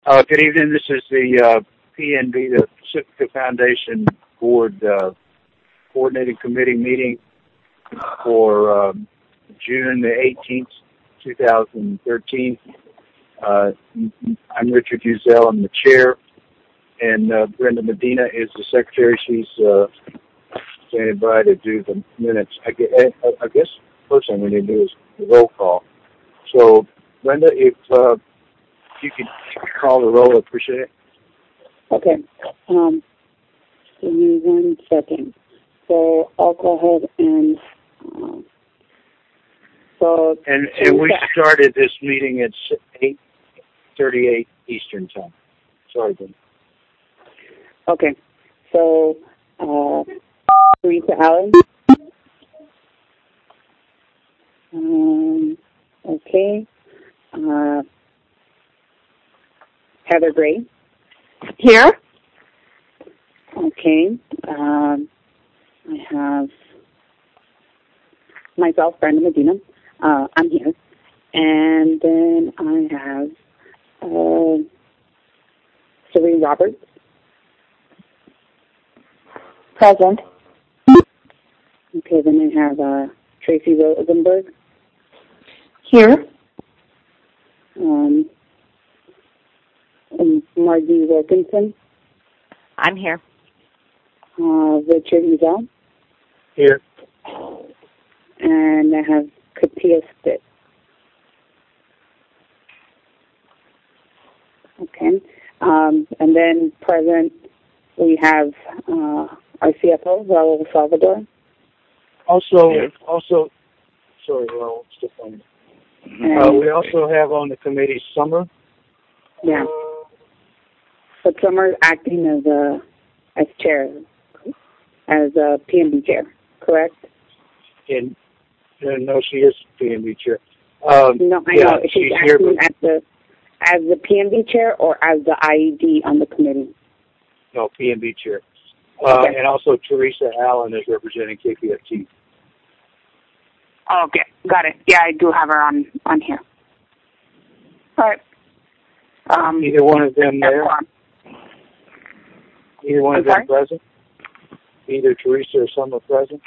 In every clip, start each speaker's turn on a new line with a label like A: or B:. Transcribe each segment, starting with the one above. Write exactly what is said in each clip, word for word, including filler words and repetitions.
A: Uh, good evening. This is the uh, P N B, the Pacifica Foundation Board uh, Coordinating Committee meeting for um, June the eighteenth, two thousand thirteen. Uh, I'm Richard Uzel. I'm the chair, and uh, Brenda Medina is the secretary. She's uh, standing by to do the minutes. I guess, I guess the first thing we need to do is the roll call. So, Brenda, if uh, you could call the roll, I appreciate it.
B: Okay. Um, give me one second. So I'll go ahead and uh, so
A: and and we started this meeting at eight thirty-eight Eastern time. Sorry, Ben.
B: Okay. So uh, Teresa Allen. Um, okay. Uh, Heather Gray.
C: Here.
B: Okay. Um, I have myself, Brenda Medina. Uh, I'm here. And then I have uh, Serene Roberts.
C: Present.
B: Okay, then I have uh, Tracy Rosenberg.
C: Here.
B: Um, and Margie Wilkinson.
C: I'm here.
B: Uh, Richard Uzel.
A: Here.
B: And I have Katia Stitt. Okay. Um, and then present, we have uh, our C F O, Raul Salvador.
A: Also, yeah. also, sorry, Raul, still funny. Uh, we also have on the committee Summer.
B: Yeah. But Summer acting as a as chair, as a P N B chair, correct?
A: In, uh, no, she is P N B chair. Um,
B: no, I
A: yeah,
B: know. She's,
A: she's
B: acting
A: here,
B: as the as the P N B chair or as the I E D on the committee.
A: No, P N B chair. Uh,
B: okay.
A: And also Teresa Allen is representing K P F T.
B: Okay, got it. Yeah, I do have her on, on here. All right. Um,
A: Either one of them there? Either one
B: I'm
A: of them
B: sorry?
A: present? Either Teresa or Summer present?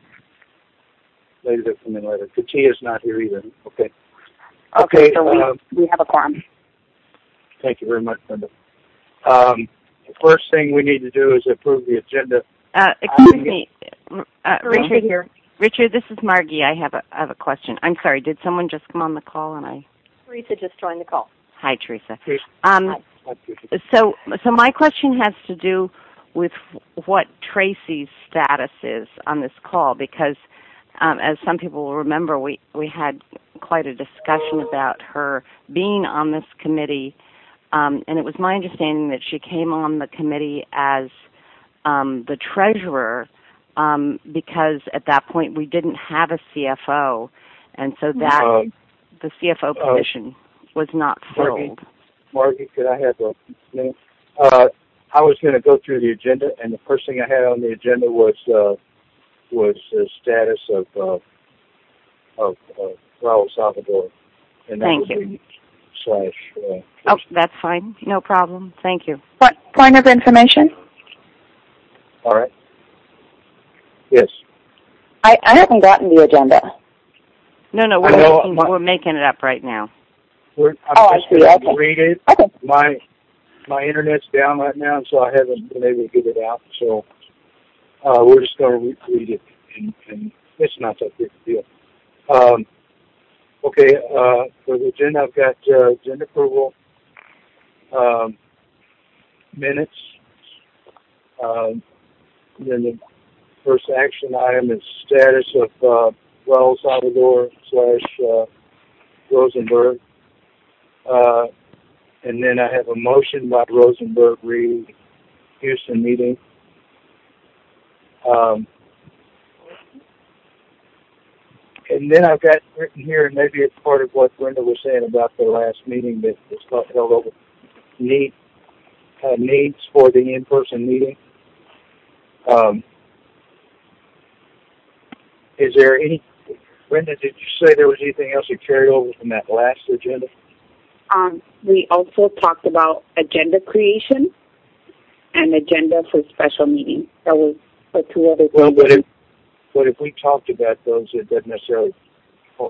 A: Later they'll come in later. Katia's not here either. Okay.
B: Okay,
A: okay
B: so we,
A: uh,
B: we have a quorum.
A: Thank you very much, Brenda. Um, the first thing we need to do is approve the agenda.
C: Uh, excuse
A: um,
C: me, uh, Richard. Here. Richard, this is Margie. I have a I have a question. I'm sorry. Did someone just come on the call and I?
D: Teresa just joined the call.
C: Hi, Teresa.
A: Teresa.
C: Um,
A: Hi.
C: so so my question has to do with what Tracy's status is on this call, because um, as some people will remember, we we had quite a discussion about her being on this committee. Um, and it was my understanding that she came on the committee as um, the treasurer um, because at that point we didn't have a C F O, and so that uh, the C F O position uh, was not filled.
A: Margie, Margie, could I have a minute? Uh, I was going to go through the agenda, and the first thing I had on the agenda was uh, was the status of uh, of uh, Raul Salvador. And that
C: Thank
A: would
C: you.
A: Be slash. Uh,
C: oh, that's fine. No problem. Thank you.
D: Point, point of information?
A: All right. Yes.
D: I, I haven't gotten the agenda.
C: No, no, we're,
A: know,
C: making,
A: my,
C: we're making it up right now.
A: We're, I'm
D: oh,
A: just
D: I see.
A: going
D: Okay.
A: to read it.
D: Okay.
A: My my internet's down right now, and so I haven't been able to get it out. So uh, we're just going to re- read it, and, and it's not that big a deal. Um, okay, uh, for the agenda, I've got uh, agenda approval, um, minutes. Um, then the first action item is status of uh, Raul Salvador slash uh, Rosenberg. Uh, and then I have a motion by Rosenberg re Houston meeting. Um, and then I've got written here, and maybe it's part of what Brenda was saying about the last meeting that was held over, need, uh, needs for the in-person meeting. Um, is there any, Brenda, did you say there was anything else that carried over from that last agenda?
B: Um, we also talked about agenda creation and agenda for special meetings. That was the two other things.
A: Well, but if, but if we talked about those, it doesn't necessarily uh,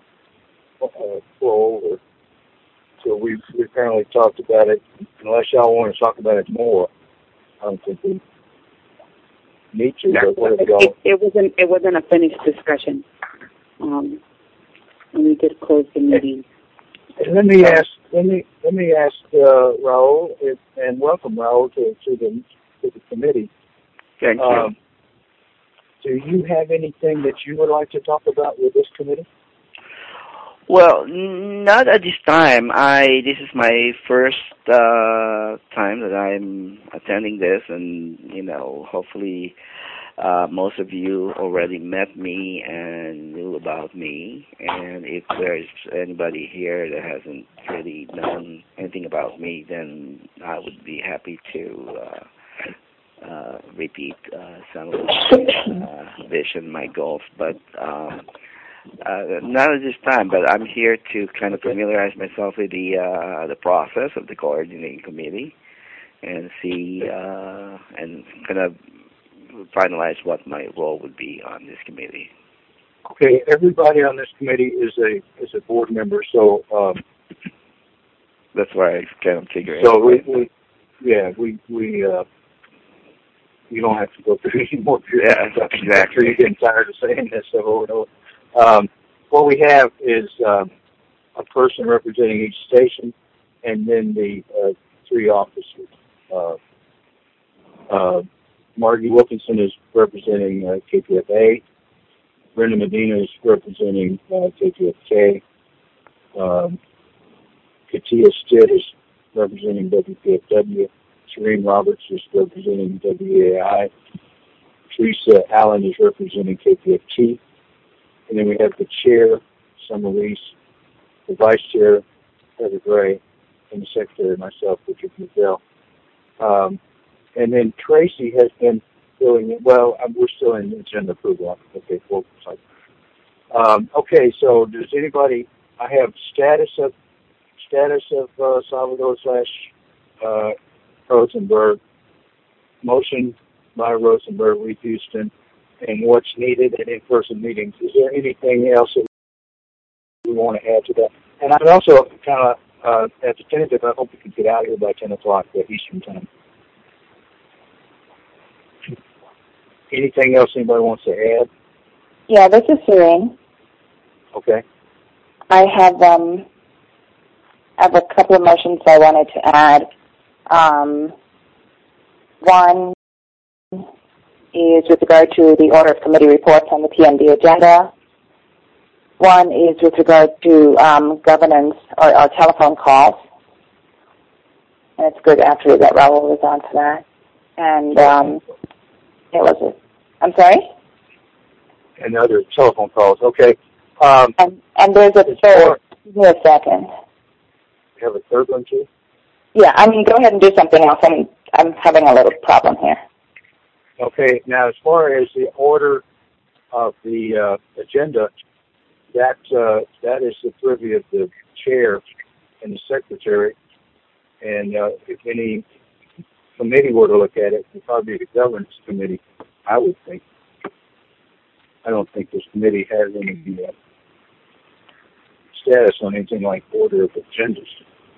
A: flow over. So we've, we apparently talked about it. Unless y'all want to talk about it more, I don't think we need to.
B: Yeah.
A: But what
B: It,
A: y'all,
B: it, it wasn't. It wasn't a finished discussion. Um, and we did close the meeting.
A: And let me ask. Let me let me ask uh, Raul, if, and welcome Raul to, to the to the committee.
E: Thank you.
A: Um, do you have anything that you would like to talk about with this committee?
E: Well, not at this time. I this is my first uh, time that I'm attending this, and you know, hopefully, uh, most of you already met me and knew about me. And if there's anybody here that hasn't really known anything about me, then I would be happy to uh, uh, repeat uh, some of my uh, vision, my goals, but. Um, Uh, not at this time, but I'm here to kind of familiarize myself with the uh, the process of the coordinating committee and see uh, and kind of finalize what my role would be on this committee.
A: Okay, everybody on this committee is a is a board member, so um,
E: that's why I kind of figure.
A: So we, we, yeah, we we uh, you don't have to go through any more.
E: Yeah, exactly.
A: You're getting tired of saying this over and over. Um, what we have is um, a person representing each station, and then the uh, three officers. Uh, uh, Margie Wilkinson is representing uh, K P F A. Brenda Medina is representing uh, K P F K. Um, Katia Stitt is representing W P F W. Serene Roberts is representing W A I. Teresa Allen is representing K P F T. And then we have the chair, Summer Reese, the vice chair, Heather Gray, and the secretary, myself, Richard McDell. Um, and then Tracy has been filling in. Well, we're still in agenda approval. Okay, well, um, okay. So, does anybody? I have status of status of uh, Salvador slash uh, Rosenberg. Motion by Rosenberg, Reed Houston, and what's needed at in-person meetings. Is there anything else that we want to add to that? And I'm also kind of uh, at the tentative. I hope we can get out here by ten o'clock Eastern time. Anything else anybody wants to add?
D: Yeah, this is Serene.
A: Okay.
D: I have um, I have a couple of motions I wanted to add. Um, one is with regard to the order of committee reports on the P M D agenda. One is with regard to um, governance or, or telephone calls. And it's good actually that Raul was on for that. And um, it was it. I'm sorry?
A: And other telephone calls. Okay. Um,
D: and, and there's a third. Give me a second.
A: You have a third one too?
D: Yeah, I mean, go ahead and do something else. I'm, I'm having a little problem here.
A: Okay. Now, as far as the order of the uh, agenda, that uh, that is the purview of the chair and the secretary. And uh, if any committee were to look at it, it would probably be the governance committee, I would think. I don't think this committee has any uh, status on anything like order of agendas.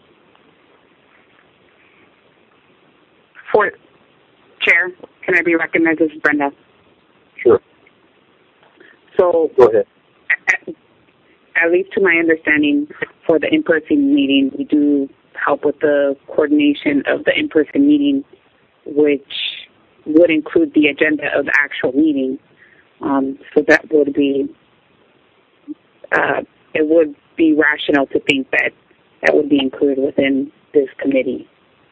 B: For Chair, can I be recognized as Brenda?
A: Sure.
B: So,
A: go ahead.
B: At, at least to my understanding, for the in-person meeting, we do help with the coordination of the in-person meeting, which would include the agenda of the actual meeting. Um, so that would be, uh, it would be rational to think that that would be included within this committee.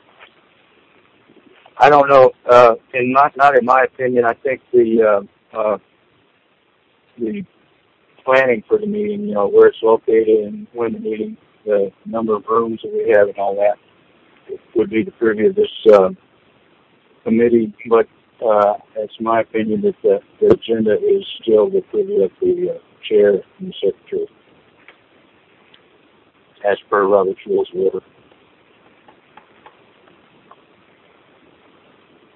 A: I don't know. Uh, in not not in my opinion. I think the uh, uh, the planning for the meeting, you know, where it's located and when the meeting, the number of rooms that we have, and all that, would be the purview of this uh, committee. But uh, it's my opinion that the, the agenda is still the purview of the uh, chair and the secretary, as per Robert's Rules of Order.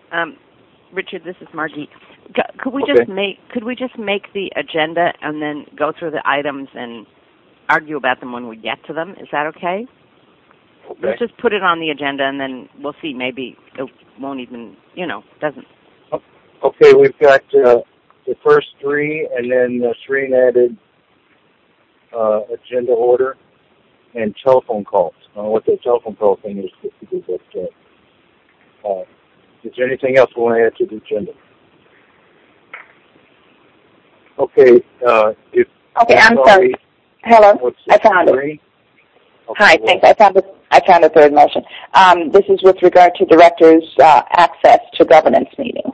C: Um, Richard, this is Margie. Could we
A: Okay.
C: just make could we just make the agenda and then go through the items and argue about them when we get to them? Is that okay?
A: Okay.
C: Let's just put it on the agenda and then we'll see. Maybe it won't even, you know, doesn't.
A: Okay, we've got uh, the first three, and then the three added uh, agenda order and telephone calls. I don't know what the telephone call thing is, but uh, uh, is there anything else we want to add to the agenda? Okay, uh, if
D: Okay, I'm sorry. Hello, I found it.
A: Okay,
D: Hi,
A: well,
D: thanks. I found the I found the third motion. Um, this is with regard to directors' uh, access to governance meetings.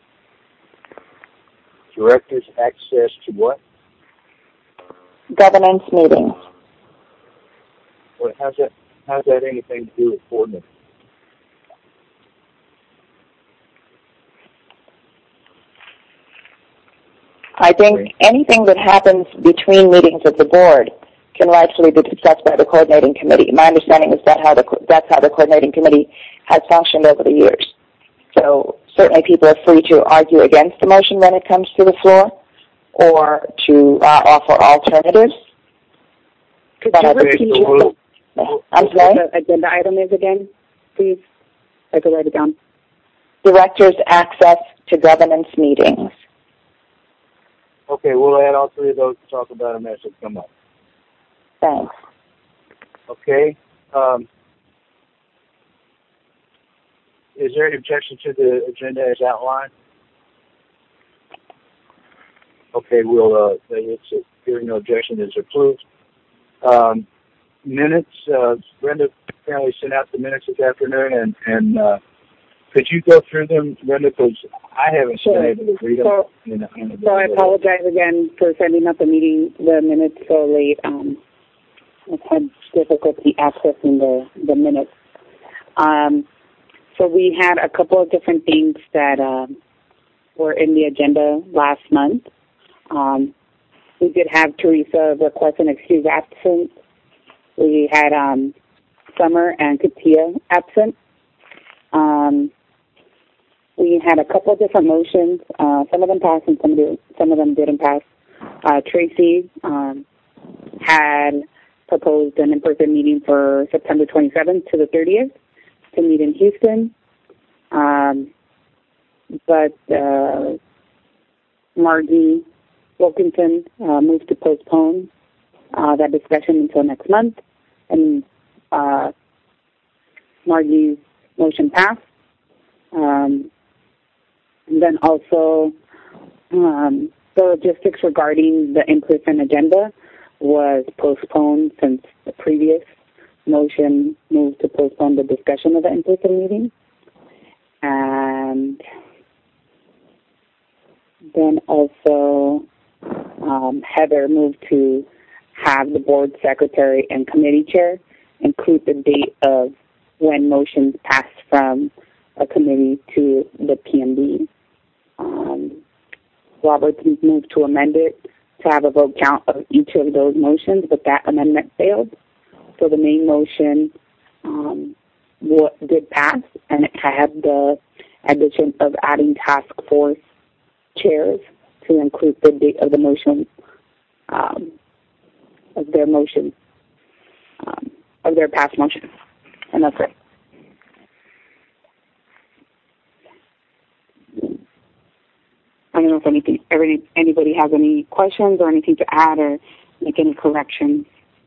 A: Directors' access to what?
D: Governance meetings.
A: Well, how's that? How's that anything to do with coordinating?
D: I think
A: Okay.
D: anything that happens between meetings of the board can rightfully be discussed by the coordinating committee. My understanding is that how the that's how the coordinating committee has functioned over the years. So certainly people are free to argue against the motion when it comes to the floor, or to uh, offer alternatives.
B: Could
D: But
B: you
D: I think-
B: repeat
A: so
B: what
A: we'll-
D: I'm
B: the
D: sorry?
B: the agenda item is again, please? I could write it down.
D: Directors' access to governance meetings.
A: Okay, we'll add all three of those to talk about them as they come up.
D: Thanks.
A: Okay. Um, is there any objection to the agenda as outlined? Okay, we'll, uh, it's, uh, hearing no objection is approved. Um, minutes, uh, Brenda apparently sent out the minutes this afternoon, and, and uh, could you go through them, Brenda, because I haven't
B: Sure.
A: been able to read them.
B: So,
A: in, in
B: so I apologize again for sending out the meeting, the minutes so late. Um, I've had difficulty accessing the, the minutes. Um, so we had a couple of different things that um, were in the agenda last month. Um, we did have Teresa request an excuse absent. We had um, Summer and Katia absent. Um, we had a couple of different motions. Uh, some of them passed and some, did, some of them didn't pass. Uh, Tracy um, had proposed an in-person meeting for September twenty-seventh to the thirtieth to meet in Houston. Um, but uh, Margie Wilkinson uh, moved to postpone uh, that discussion until next month. And uh, Margie's motion passed. Um, and then also um, the logistics regarding the in-person agenda was postponed since the previous motion moved to postpone the discussion of the in-person meeting. And then also um, Heather moved to have the board secretary and committee chair include the date of when motions passed from a committee to the P M B. Um, Robert moved to amend it to have a vote count of each of those motions, but that amendment failed. So the main motion um, what did pass, and it had the addition of adding task force chairs to include the date of the motion, um, of their motion, um, of their past motion. And that's it. I don't know if anything, every, anybody has any questions or anything to add or make any corrections.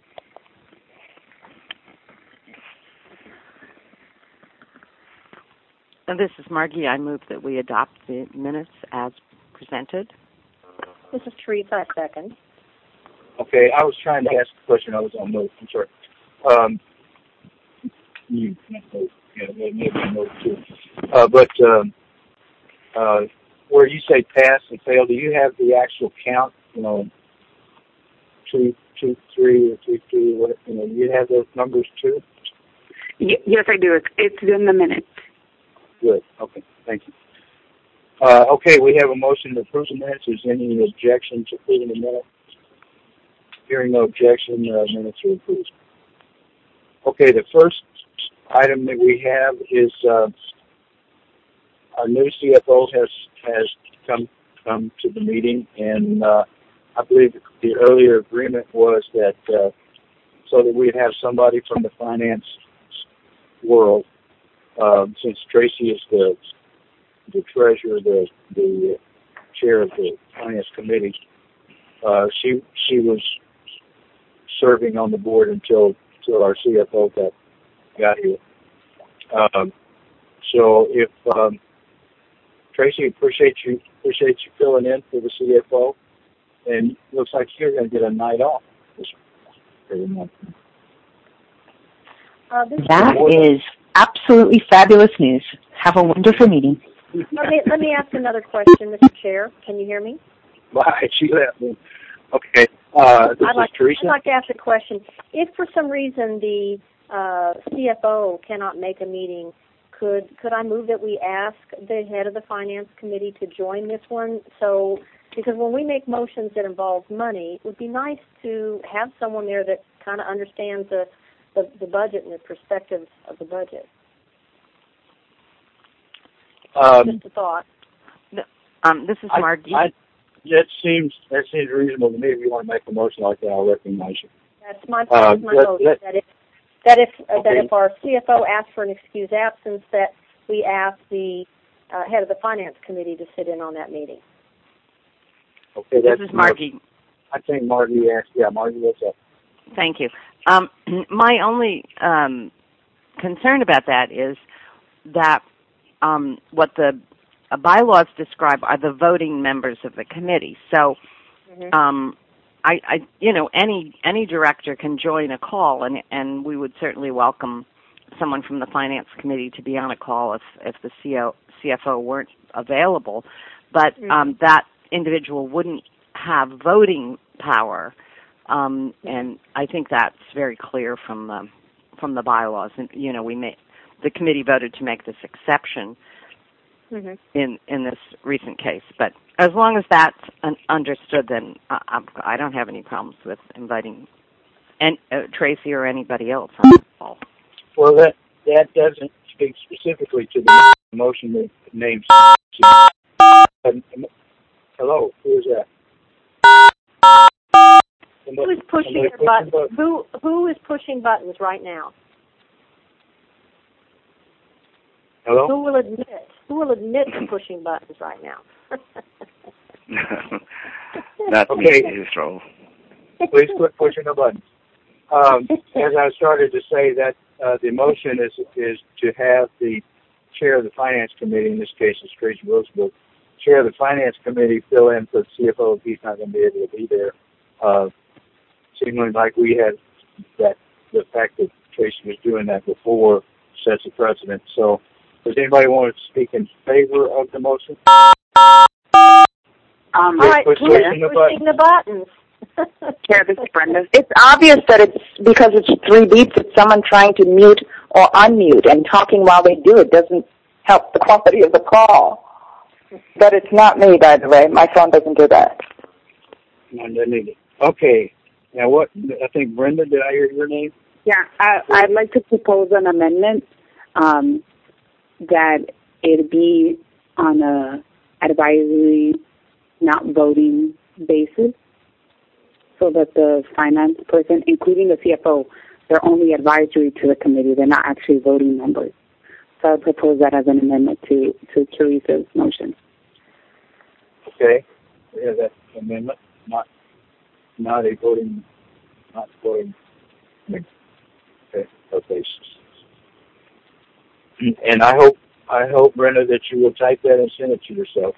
C: And this is Margie. I move that we adopt the minutes as presented.
F: This is Teresa, second.
A: Okay, I was trying to ask a question. I was on mute. I'm sorry. Um, you, yeah, maybe move too. Uh, but um, uh, where you say pass and fail, do you have the actual count? You know, two, two, three, or three, two. What, you know, do you have those numbers too?
B: Y- yes, I do. It's, it's in the minutes.
A: Good. Okay. Thank you. Uh, okay, we have a motion to approve the minutes. Is there any objection to approving the minutes? Hearing no objection, uh, minutes are approved. Okay, the first item that we have is uh, our new C F O has has come come to the meeting, and uh, I believe the earlier agreement was that uh, so that we'd have somebody from the finance world, uh, since Tracy is the the treasurer, the the chair of the finance committee. Uh, she she was serving on the board until until our C F O got got here. Um, so if um, Tracy, appreciate you appreciate you filling in for the C F O, and looks like you're going to get a night off this month.
F: Uh, this
G: That is absolutely fabulous news. Have a wonderful meeting.
F: let, me, let me ask another question, Mister Chair. Can you hear me?
A: Bye. She left me. Okay. Uh, this
F: I'd like,
A: is Teresa.
F: I'd like to ask a question. If for some reason the uh, C F O cannot make a meeting, could could I move that we ask the head of the finance committee to join this one? So, because when we make motions that involve money, it would be nice to have someone there that kind of understands the, the the budget and the perspectives of the budget.
A: Um,
F: Just a thought.
C: Um, this is Margie.
A: I, I, that seems that seems reasonable to me. If you want to make a motion like that, I'll recognize you.
F: That's my,
A: Uh,
F: that's my
A: let-
F: motion.
A: let-
F: That if that if uh, that
A: Okay.
F: if our C F O asks for an excused absence, that we ask the uh, head of the finance committee to sit in on that meeting.
A: Okay,
C: This
A: that's
C: is Margie.
A: I think Margie asked. Yeah, Margie, what's up?
C: Thank you. Um, my only um, concern about that is that um, what the uh, bylaws describe are the voting members of the committee. So,
F: Mm-hmm.
C: um, I, I, you know, any any director can join a call, and and we would certainly welcome someone from the finance committee to be on a call if if the C F O weren't available. But
F: Mm-hmm.
C: um, that individual wouldn't have voting power. Um, and I think that's very clear from the from the bylaws. And you know, we made the committee voted to make this exception
F: Mm-hmm.
C: in in this recent case. But as long as that's un- understood, then I, I'm, I don't have any problems with inviting and uh, Tracy or anybody else on the call.
A: Well, that that doesn't speak specifically to the motion that names. Um, hello, who is that?
F: Who is pushing
A: Somebody
F: your button?
A: button?
F: Who who is pushing buttons right now?
A: Hello.
F: Who will admit? Who will admit to pushing buttons right now?
E: Not
A: Okay.
E: me, his role.
A: Please quit pushing the buttons. Um, as I started to say, that uh, the motion is is to have the chair of the finance committee, in this case is Tracy Roosevelt, chair of the finance committee, fill in for the C F O if he's not going to be able to be there. Uh, seeming like we had that the fact that Tracy was doing that before sets a precedent. So, does anybody want to speak in favor of the motion?
B: Um,
F: All right,
A: Quit
F: who is
A: pushing the
F: pushing the buttons?
B: Chair, this is Brenda.
D: It's obvious that it's because it's three beeps. It's someone trying to mute or unmute, and talking while they do it doesn't help the quality of the call. But it's not me, by the way. My phone doesn't do that.
A: No, doesn't need it. Okay. Now, what? I think Brenda. Did I hear your name?
B: Yeah, I, I'd like to propose an amendment um, that it be on a advisory, not voting basis, so that the finance person, including the C F O, they're only advisory to the committee. They're not actually voting members. So I propose that as an amendment to, to Teresa's motion.
A: Okay. We have that amendment. Not not a voting, not voting. Okay. Okay. And I hope I hope Brenda that you will type that and send it to yourself.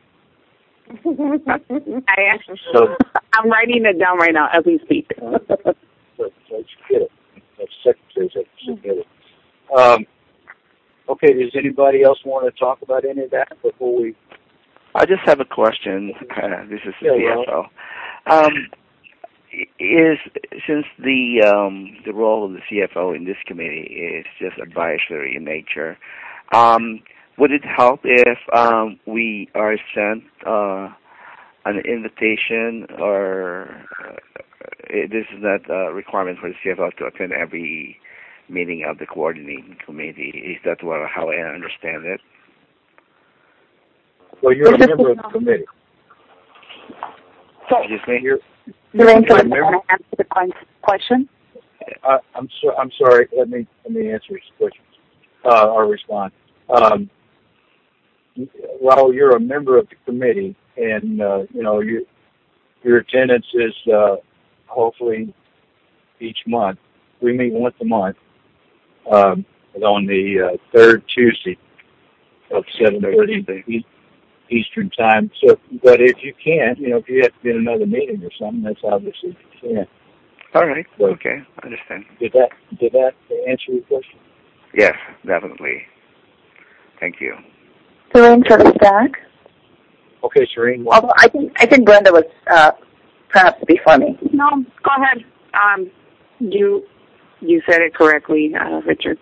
B: I actually,
A: So
B: I'm writing it down right now as we speak.
A: uh, let's get it. That's secretary. That should get it. Um, okay. Does anybody else want to talk about any of that before we?
E: I just have a question. Uh, this is the
A: Yeah,
E: C F O. Um, is since the um, the role of the C F O in this committee is just advisory in nature, um, would it help if um, we are sent uh, an invitation, or uh, this is not a requirement for the C F O to attend every meeting of the coordinating committee? Is that what, how I understand it?
A: Well, you're a member of the committee.
G: So,
E: Excuse me?
A: You're,
G: Lorraine,
A: you're a
G: can
A: member.
G: I answer the question?
A: Uh, I'm so, I'm sorry. Let me let me answer his question uh, or respond. Um, while you're a member of the committee, and uh, you know your your attendance is uh, hopefully each month. We meet once a month um, on the uh, third Tuesday of seven thirty Eastern time. So, but if you can't, you know, if you have to be in another meeting or something, that's obviously you can.
E: All right.
A: But
E: okay, I understand.
A: Did that did that answer your question?
E: Yes, definitely. Thank you.
G: Lorraine for the stack.
A: Okay, Serene.
G: Although I think I think Brenda was uh, perhaps before me.
B: No, go ahead. Um, you you said it correctly, uh, Richard.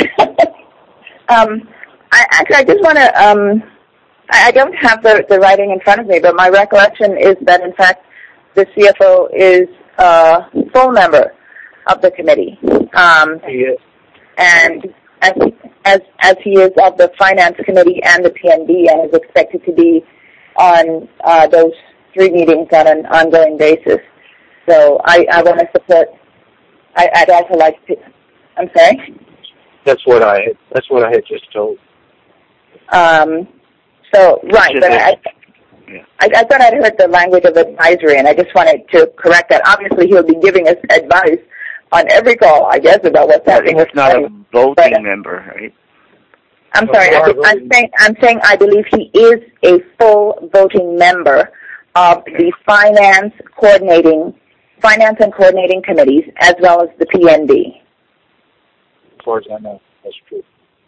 G: um, I, actually, I just want to. Um, I, I don't have the, the writing in front of me, but my recollection is that in fact the C F O is a full member of the committee, um,
A: He is.
G: and as as as he is of the finance committee and the P N B, and is expected to be on uh, those three meetings on an ongoing basis. So I, I want to support. I, I'd also like to. I'm sorry.
A: That's what I. That's what I had just told.
G: Um, so right, but I,
E: yeah.
G: I, I thought I'd heard the language of advisory, and I just wanted to correct that. Obviously, he'll be giving us advice on every call, I guess, about what's
E: I
G: happening.
E: think it's not a voting
G: but,
E: member, right?
G: I'm sorry. I, I'm saying. I'm saying. I believe he is a full voting member of
E: Okay.
G: the finance coordinating, finance and coordinating committees, as well as the P N B.
A: As far as I know, that's true.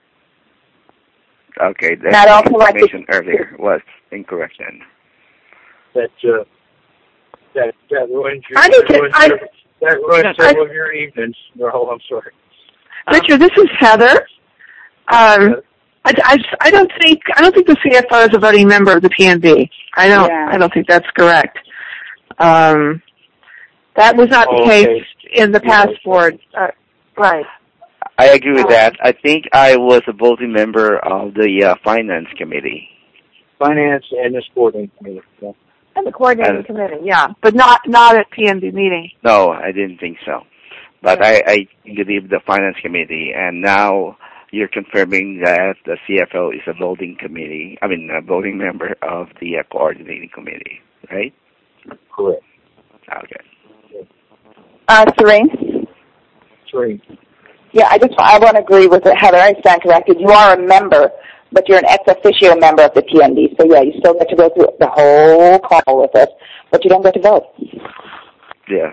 E: Okay,
G: And I'd
E: that
G: also like to-
E: information earlier was incorrect then.
A: That uh, that that ruins your.
H: I need
A: that
H: to-
A: ruins
H: I-
A: your, that ruins
H: I-
A: several of your evenings. No, I'm sorry.
H: Richard, this is Heather. Um, I, I, I don't think I don't think the C F O is a voting member of the P N B. I don't
B: Yeah.
H: I don't think that's correct. Um, that was not
A: Oh,
H: the case
A: okay.
H: in the
A: Yeah.
H: past board. Uh, right.
E: I agree with that. I think I was a voting member of the uh, finance committee.
A: Finance and this coordinating committee. Yeah.
H: And the coordinating
E: Uh,
H: committee, yeah, but not not at P N B meeting.
E: No, I didn't think so. But I, I believe the finance committee, and now you're confirming that the C F O is a voting committee, I mean, a voting member of the uh, coordinating committee, right?
A: Correct.
E: Okay.
G: Uh, Serene?
A: Serene.
G: Yeah, I just I want to agree with it, Heather. I stand corrected. You are a member, but you're an ex officio member of the P N B. So yeah, you still get to go through the whole call with us, but you don't get to vote.
E: Yeah.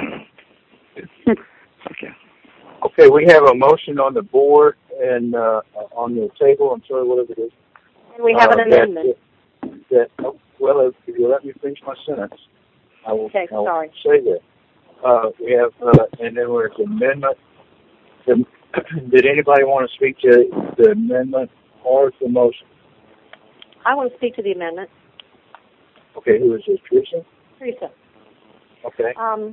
E: Okay.
A: Okay, we have a motion on the board and uh, on the table. I'm sorry, whatever it is.
F: And we have an
A: Uh,
F: amendment.
A: That, that, oh, well, if you let me finish my sentence, I will,
F: Okay,
A: I will
F: sorry.
A: say that. Uh, we have, uh, and then there's amendment. The, did anybody want to speak to the amendment or the motion?
F: I want to speak to the amendment.
A: Okay, who is this, Teresa?
F: Teresa.
A: Okay.
F: Um,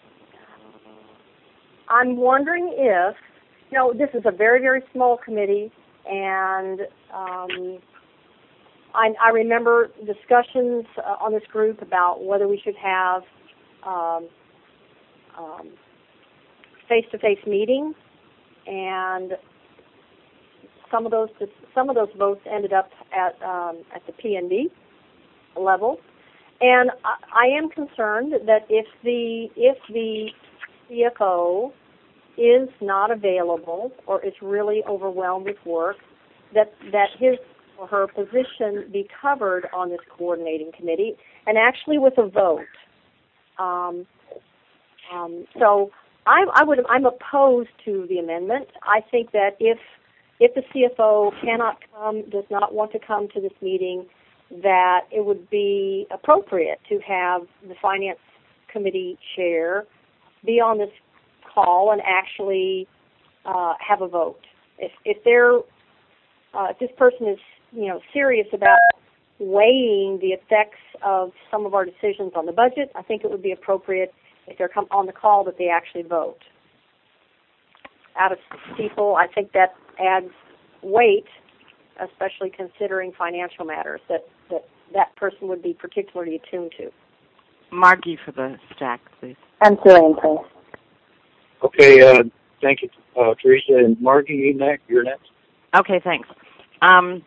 F: I'm wondering if, you know, this is a very, very small committee, and um, I, I remember discussions uh, on this group about whether we should have um, um, face-to-face meetings, and some of those some of those votes ended up at um, at the P N B level, and I, I am concerned that if the if the C F O is not available or is really overwhelmed with work, that that his or her position be covered on this coordinating committee, and actually with a vote. Um, um, so I, I would I'm opposed to the amendment. I think that if if the C F O cannot come, does not want to come to this meeting, that it would be appropriate to have the finance committee chair be on this call and actually uh, have a vote. If if they're uh, if this person is you know serious about weighing the effects of some of our decisions on the budget, I think it would be appropriate if they're come on the call that they actually vote. Out of people, I think that adds weight especially considering financial matters that that, that person would be particularly attuned to.
C: Margie for the stack, please.
D: And Celine, please.
A: Okay, uh, thank you, uh, Teresa. And Margie, you next. You're next.
C: Okay, thanks. Um,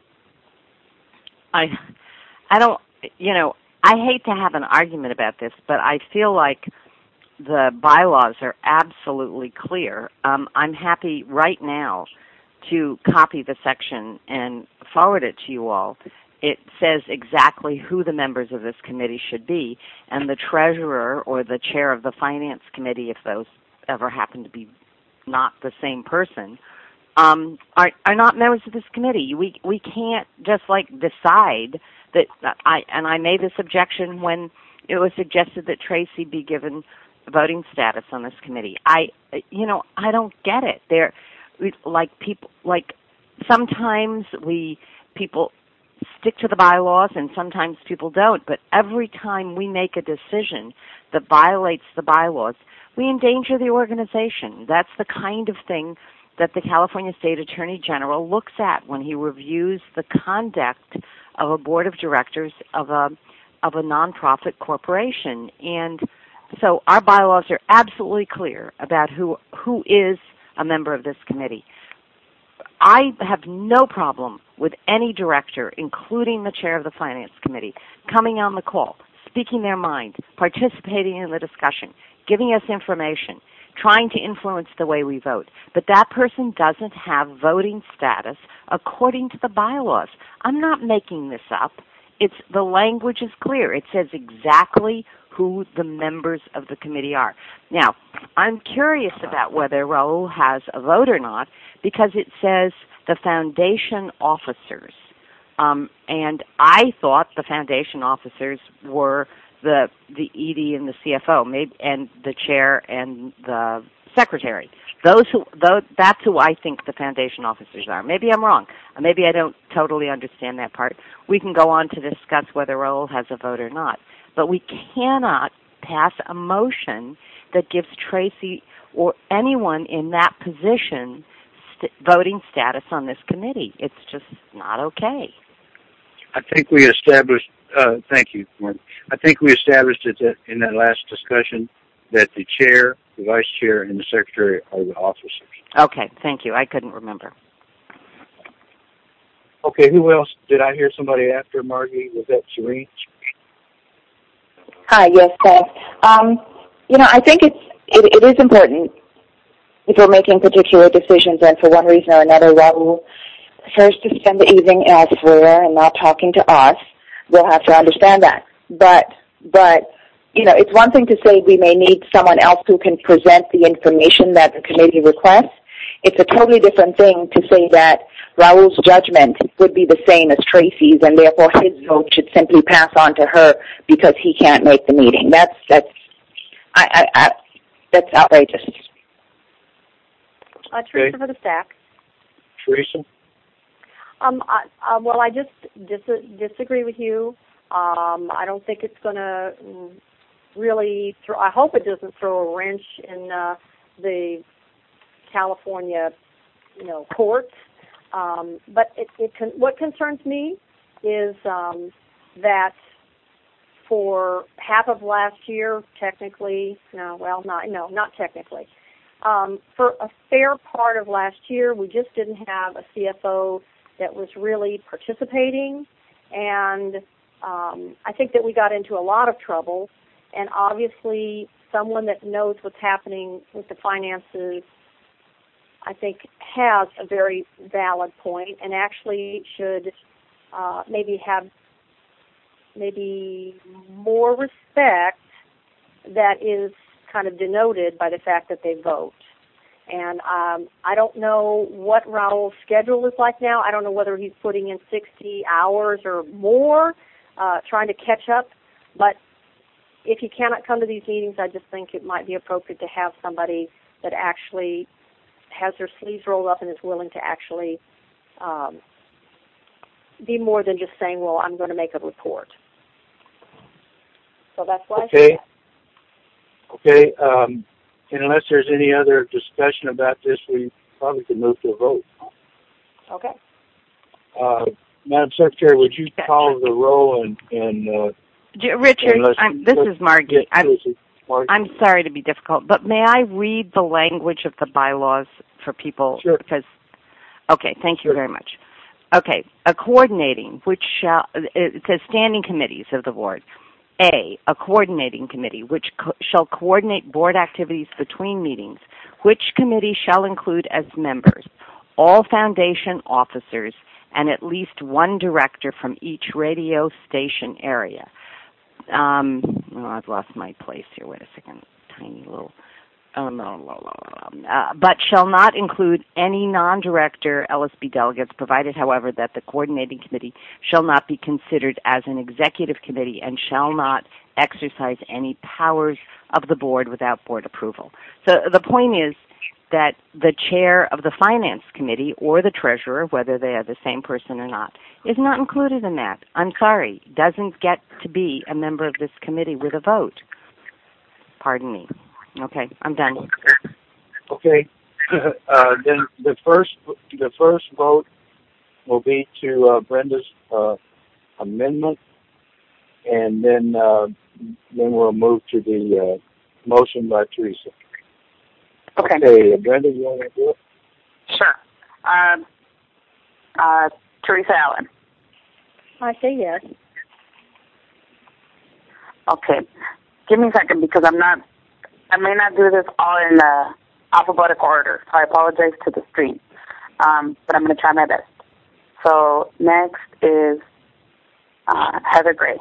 C: I, I don't, you know, I hate to have an argument about this, but I feel like the bylaws are absolutely clear. Um, I'm happy right now to copy the section and forward it to you all. It says exactly who the members of this committee should be, and the treasurer or the chair of the finance committee, if those ever happen to be not the same person, um, are, are not members of this committee. We we can't just like decide that. I and I made this objection when it was suggested that Tracy be given voting status on this committee. I, you know, I don't get it. There, like people, like sometimes we people stick to the bylaws and sometimes people don't. But every time we make a decision that violates the bylaws, we endanger the organization. That's the kind of thing that the California State Attorney General looks at when he reviews the conduct of a board of directors of a of a nonprofit corporation. And so our bylaws are absolutely clear about who who is a member of this committee. I have no problem with any director, including the chair of the finance committee, coming on the call, speaking their mind, participating in the discussion, giving us information, trying to influence the way we vote. But that person doesn't have voting status according to the bylaws. I'm not making this up. It's the language is clear. It says exactly who the members of the committee are. Now, I'm curious about whether Raul has a vote or not, because it says the foundation officers. Um, and I thought the foundation officers were the the E D and the C F O, maybe, and the chair and the secretary. Those who, those, that's who I think the foundation officers are. Maybe I'm wrong. Maybe I don't totally understand that part. We can go on to discuss whether Raul has a vote or not. But we cannot pass a motion that gives Tracy or anyone in that position st- voting status on this committee. It's just not okay.
A: I think we established, uh, thank you, Mark. I think we established it that in that last discussion that the chair, the vice chair, and the secretary are the officers.
C: Okay, thank you. I couldn't remember.
A: Okay, who else? Did I hear somebody after Margie? Was that Serene?
D: Hi, yes, thanks. Um, you know, I think it's, it, it is important if we're making particular decisions, and for one reason or another, Raul prefers to spend the evening elsewhere and not talking to us. We'll have to understand that. But, but, you know, it's one thing to say we may need someone else who can present the information that the committee requests. It's a totally different thing to say that Raul's judgment would be the same as Tracy's, and therefore his vote should simply pass on to her because he can't make the meeting. That's that's I, I, I that's outrageous.
F: Uh, Teresa
A: Okay.
F: for the stack.
A: Teresa?
F: Um, I, uh, well, I just dis- disagree with you. Um, I don't think it's going to really throw, I hope it doesn't throw a wrench in uh, the California, you know, courts. Um, but it, it con- what concerns me is um, that for half of last year, technically, no, well, not no, not technically. Um, for a fair part of last year, we just didn't have a C F O that was really participating, and um, I think that we got into a lot of trouble. And obviously, someone that knows what's happening with the finances, I think, has a very valid point, and actually should uh, maybe have maybe more respect that is kind of denoted by the fact that they vote. And um, I don't know what Raul's schedule is like now. I don't know whether he's putting in sixty hours or more, uh, trying to catch up. But if he cannot come to these meetings, I just think it might be appropriate to have somebody that actually has their sleeves rolled up and is willing to actually um, be more than just saying, well, I'm going to make a report. So that's why
A: Okay.
F: I say that.
A: Okay, um, and unless there's any other discussion about this, we probably could move to a vote.
F: Okay.
A: Uh, Madam Secretary, would you call the roll and, and uh,
C: Richard,
A: and
C: I'm, this is Margie. I'm,
A: Margie.
C: I'm sorry to be difficult, but may I read the language of the bylaws for people?
A: Sure.
C: Because, okay, thank you
A: Sure.
C: very much. Okay, a coordinating, which shall, it says standing committees of the board. A, a coordinating committee, which co- shall coordinate board activities between meetings, which committee shall include as members all foundation officers and at least one director from each radio station area. Um, oh, I've lost my place here. Wait a second. Tiny little... Oh, no, no, no, no. Uh, but shall not include any non-director L S B delegates, provided, however, that the coordinating committee shall not be considered as an executive committee and shall not exercise any powers of the board without board approval. So the point is that the chair of the finance committee or the treasurer, whether they are the same person or not, is not included in that. I'm sorry, doesn't get to be a member of this committee with a vote. Pardon me. Okay, I'm done.
A: Okay. Uh, then the first the first vote will be to uh, Brenda's uh, amendment, and then uh, then we'll move to the uh, motion by Teresa.
B: Okay.
A: Okay, Brenda, you want to do it?
B: Sure. Um, uh, Teresa Allen.
F: I say yes.
B: Okay. Give me a second because I'm not, I may not do this all in uh, alphabetical order, so I apologize to the stream. Um, but I'm going to try my best. So next is uh, Heather Gray.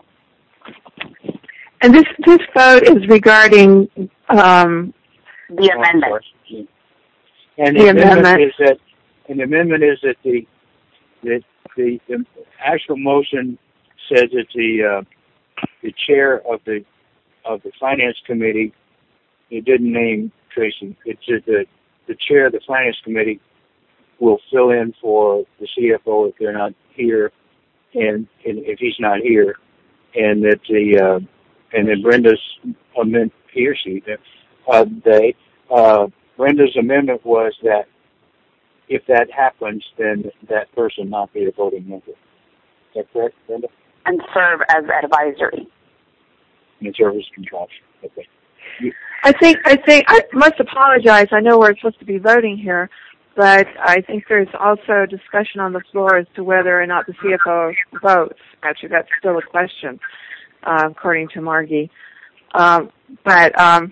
H: And this this vote is regarding um,
B: the amendment.
A: And the,
H: the
A: amendment,
H: amendment
A: is that, and the amendment is that the that the, the actual motion says that the uh, the chair of the of the finance committee, it didn't name Tracy. It said that the chair of the finance committee will fill in for the C F O if they're not here, and, and if he's not here, and that the uh, and then Brenda's amendment, he or she, uh, they, uh, Brenda's amendment was that if that happens, then that person not be a voting member. Is that correct, Brenda?
B: And serve as advisory.
A: And serve as contraction. Okay. You,
H: I think I think I must apologize. I know we're supposed to be voting here, but I think there's also discussion on the floor as to whether or not the C F O votes. Actually, that's still a question, uh, according to Margie. Um, but um,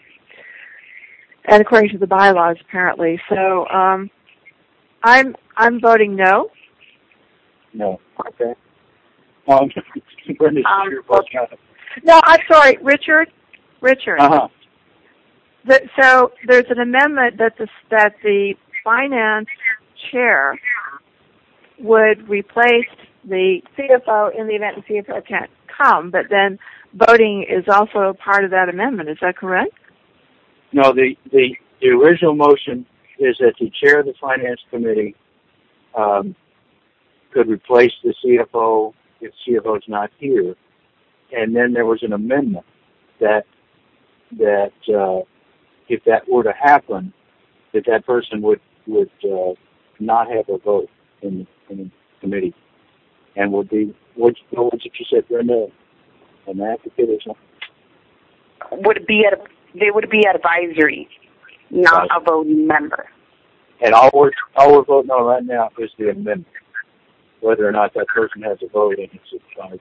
H: and according to the bylaws, apparently. So um, I'm I'm voting no.
A: No. Okay. Um, Brenda's
B: Um,
A: your vote count.
H: No, I'm sorry, Richard. Richard.
A: Uh-huh.
H: The, so there's an amendment that the that the finance chair would replace the C F O in the event the C F O can't come, but then voting is also part of that amendment. Is that correct?
A: No, the, the, the original motion is that the chair of the finance committee um, could replace the C F O if C F O is not here. And then there was an amendment that that uh, if that were to happen, that that person would would uh, not have a vote in, in the committee, and would be what what did you say, Brenda, an advocate or something?
B: Would be at, they would be advisory, not
A: Right.
B: a voting member.
A: And all we're all we're voting on right now is the amendment, whether or not that person has a vote in its advisory.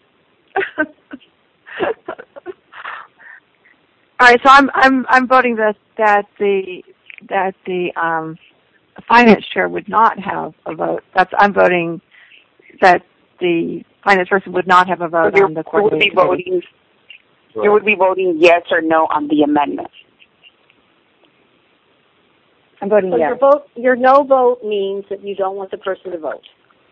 H: All right, so I'm I'm I'm voting that that the that the um, finance chair would not have a vote. That's I'm voting that the finance person would not have a vote
B: So
H: on the
B: you would be
H: coordinating committee.
B: voting. You would be voting yes or no on the amendment.
H: I'm voting
F: So
H: yes.
F: your vote, your no vote means that you don't want the person to vote.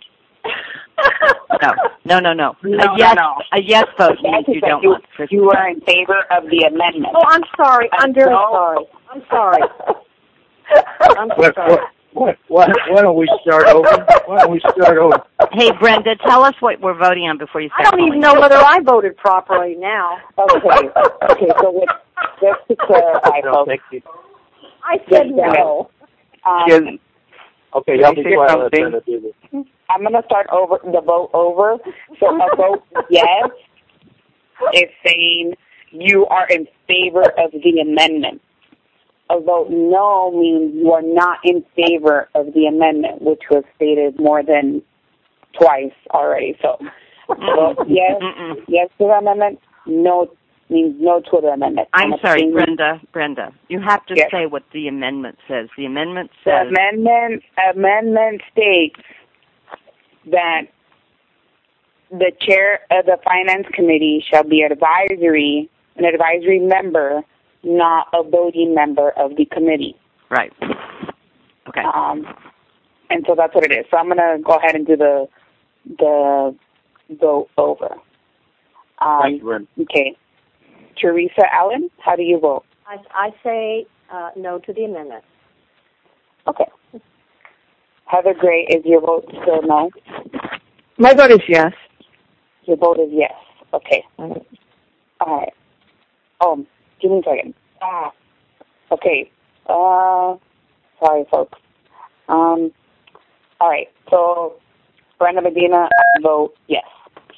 C: No, no, no, no.
B: No,
C: a yes,
B: no, no.
C: a yes vote means
B: Yes,
C: you
B: that
C: don't
B: you,
C: want the person.
B: you are in favor of the amendment.
F: Oh, I'm sorry. I'm very
B: No.
F: sorry. I'm sorry. I'm so
A: What,
F: sorry.
A: what, what, why don't we start over? Why don't we start over?
C: Hey, Brenda, tell us what we're voting on before you
F: I
C: start.
F: don't even
C: calling.
F: know whether I voted properly now.
G: Okay. Okay, so what, just to clarify,
A: No,
G: folks,
A: thank you.
F: I said no.
G: um,
E: Can,
A: Okay,
E: Can
A: y'all
E: I
A: be
E: say
A: quiet. Let
E: something?
A: Brenda do this.
B: I'm going to start over the vote over. So a vote yes is saying you are in favor of the amendment. A vote no means you are not in favor of the amendment, which was stated more than twice already. So vote yes, yes to the amendment, no means no to the amendment.
C: I'm sorry, Brenda. Brenda, you have to yes. say what the amendment says. The amendment says...
B: The amendment, amendment states that the chair of the Finance Committee shall be advisory, an advisory member, not a voting member of the committee.
C: Right. Okay.
B: Um, and so that's what it is. So I'm going to go ahead and do the the vote over. Um,
A: Thank you, Brenda.
B: Okay. Teresa Allen, how do you vote?
F: I, I say uh, no to the amendment.
B: Okay. Heather Gray, is your vote still no?
H: My vote is yes.
B: Your vote is yes. Okay. All right. Oh, give me a second. Ah. Okay. Uh, sorry, folks. Um. All right. So, Brenda Medina, I vote yes.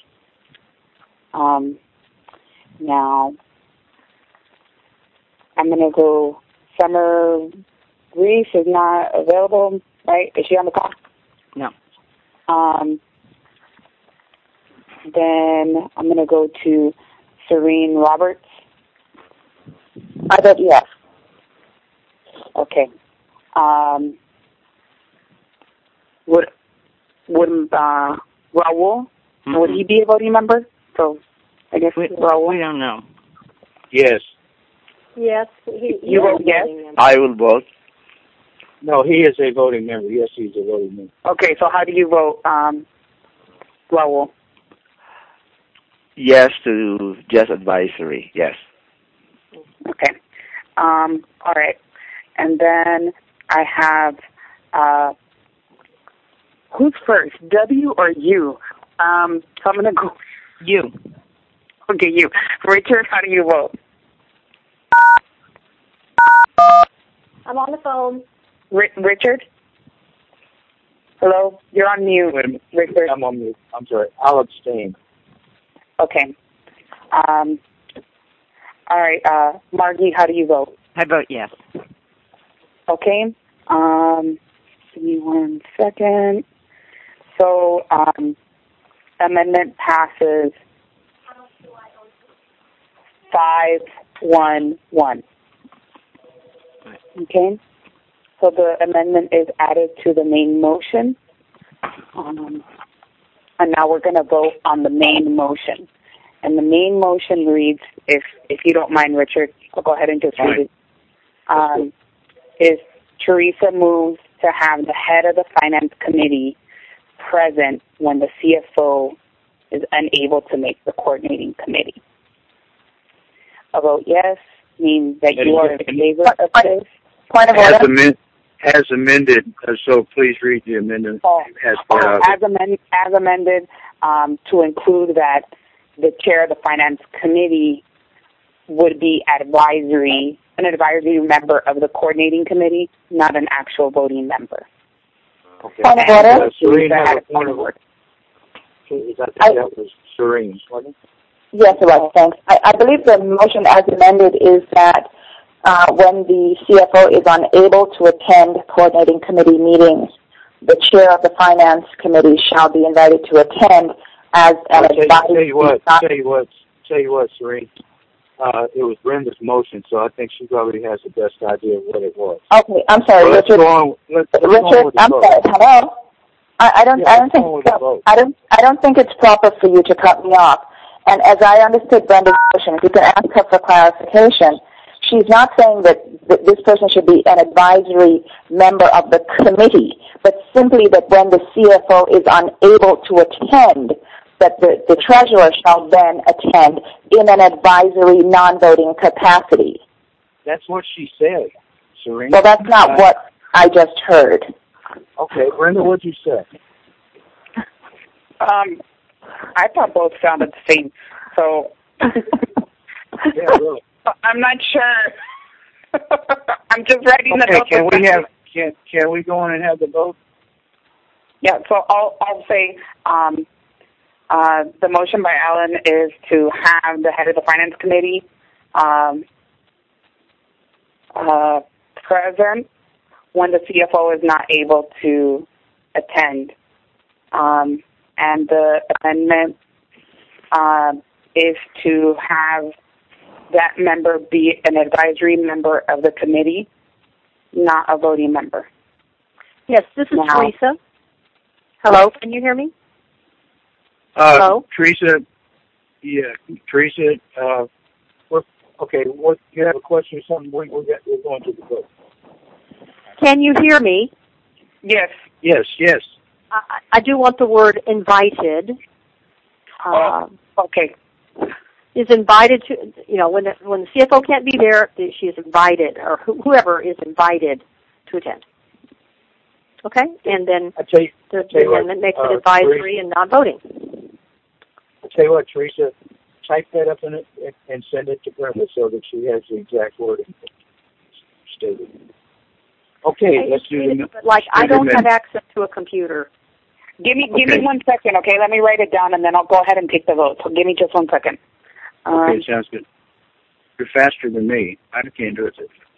B: Um. Now, I'm gonna go. Summer Reese is not available, right? Is she on the call?
C: No.
B: Um. Then I'm going to go to Serene Roberts.
G: I vote yes.
B: Okay. Um, would would uh, Raul, mm-hmm. would he be a voting member? So I guess
C: we,
B: Raul.
C: We don't know.
A: Yes.
F: Yes. He,
B: you vote yes?
E: I will vote.
A: No, he is a voting member. Yes, he's a voting member.
B: Okay, so how do you vote, um, Raul?
E: Yes to just advisory, yes.
B: Okay. Um, all right. And then I have, uh, who's first, W or you? Um, so I'm going to go.
C: You.
B: Okay, you. Richard, how do you vote?
F: I'm on the phone.
B: R- Richard? Hello? You're on mute,
A: Wait a minute.
B: Richard.
A: I'm on mute. I'm sorry. I'll abstain.
B: Okay. Um, all right. Uh, Margie, how do you vote?
C: I vote yes.
B: Okay. Um, give me one second. So, um, amendment passes five one one. Okay. So the amendment is added to the main motion. Um, And now we're going to vote on the main motion. And the main motion reads, if if you don't mind, Richard, I'll go ahead and just read it. Um, is Teresa moves to have the head of the Finance Committee present when the C F O is unable to make the coordinating committee. A vote yes means that you are in favor of this.
G: Point of order.
A: As amended, uh, so please read the amendment
B: oh,
A: as
B: oh,
A: part of
B: as, amend, as amended um, to include that the chair of the Finance Committee would be advisory, an advisory member of the coordinating committee, not an actual voting member.
A: Okay.
G: Point of order.
A: Uh, Serene had a point of order. That,
G: I,
A: that was Serene, wasn't it?
G: Yes, it was. Thanks. I, I believe the motion as amended is that Uh, when the C F O is unable to attend coordinating committee meetings, the chair of the Finance Committee shall be invited to attend as an
A: advisor.
G: advisor.
A: Tell you what, tell you what, tell you what, Serene. Uh, it was Brenda's motion, so I think she probably has the best idea of what it was.
G: Okay, I'm sorry,
A: so
G: Richard.
A: Let's go on, let's, let's
G: Richard,
A: go on
G: I'm
A: vote.
G: sorry. Hello. I, I don't.
A: Yeah,
G: I don't think. So, I don't. I don't think it's proper for you to cut me off. And as I understood Brenda's motion, if you can ask her for clarification. She's not saying that th- this person should be an advisory member of the committee, but simply that when the C F O is unable to attend, that the, the treasurer shall then attend in an advisory, non-voting capacity.
A: That's what she said, Serena.
G: Well, that's not uh, what I just heard.
A: Okay, Brenda, what'd you say?
B: Um, I thought both sounded the same, so...
A: yeah, really.
B: I'm not sure. I'm just writing
A: okay,
B: the notes.
A: Can we have can can we go on and have the vote?
B: Yeah, so I'll, I'll say um, uh, the motion by Alan is to have the head of the finance committee um, uh, present when the C F O is not able to attend. Um, and the amendment uh, is to have that member be an advisory member of the committee, not a voting member.
F: Yes, this is
B: Now,
F: Teresa. Hello, can you hear me?
A: Uh,
F: Hello?
A: Teresa, yeah, Teresa, uh, what, okay, what, you have a question or something? We, we got, we're going to the vote.
F: Can you hear me?
B: Yes.
A: Yes, yes.
F: I, I do want the word invited. Uh,
B: oh, okay.
F: Is invited to, you know, when the, when the C F O can't be there, she is invited, or wh- whoever is invited to attend. Okay? And then
A: I tell you,
F: the,
A: tell you
F: the amendment
A: what,
F: makes
A: uh,
F: it advisory
A: Teresa,
F: and non-voting.
A: I'll tell you what, Teresa, type that up in it and, and send it to Brenda so that she has the exact wording stated. Okay,
F: I
A: let's do the
F: it, but like I don't have
A: amendment.
F: access to a computer.
B: Give me,
A: Okay.
B: give me one second, okay? Let me write it down, and then I'll go ahead and take the vote. So give me just one second. Um,
A: Okay, sounds good. You're faster than me. I can't do it.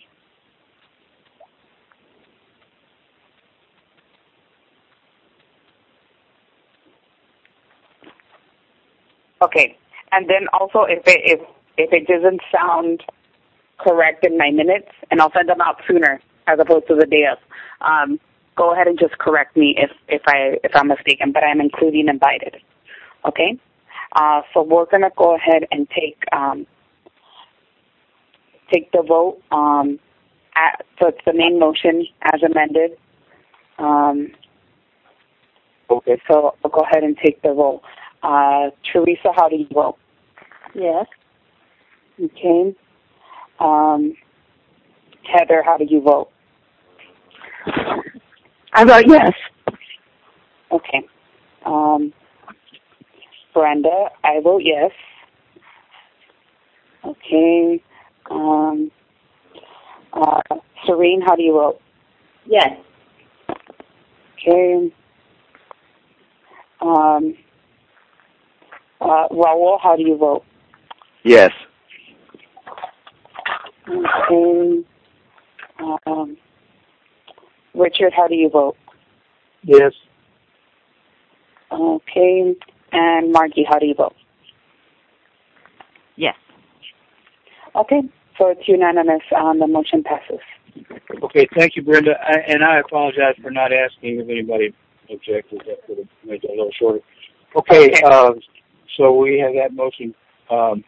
B: Okay, and then also if it if if it doesn't sound correct in my minutes, and I'll send them out sooner as opposed to the day of. Um, go ahead and just correct me if if I if I'm mistaken, but I'm including invited. Okay, uh, so we're gonna go ahead and take um, take the vote. Um, at, so it's the main motion as amended. Um,
A: Okay.
B: So I'll go ahead and take the vote. Uh, Teresa, how do you vote?
F: Yes.
B: Okay. Um, Heather, how do you vote?
F: I vote yes.
B: Okay. Um, Brenda, I vote yes. Okay. Um, uh, Serene, how do you vote?
G: Yes.
B: Okay. Um, uh, Raul, how do you vote?
E: Yes.
B: Okay. Um, Richard, how do you vote?
A: Yes.
B: Okay. And Margie, how do you vote?
C: Yes.
B: Okay. So it's unanimous. Um, the motion passes.
A: Okay, thank you, Brenda. I, and I apologize for not asking if anybody objected. That would have made it a little shorter. Okay,
B: Okay.
A: uh, so we have that motion. Um,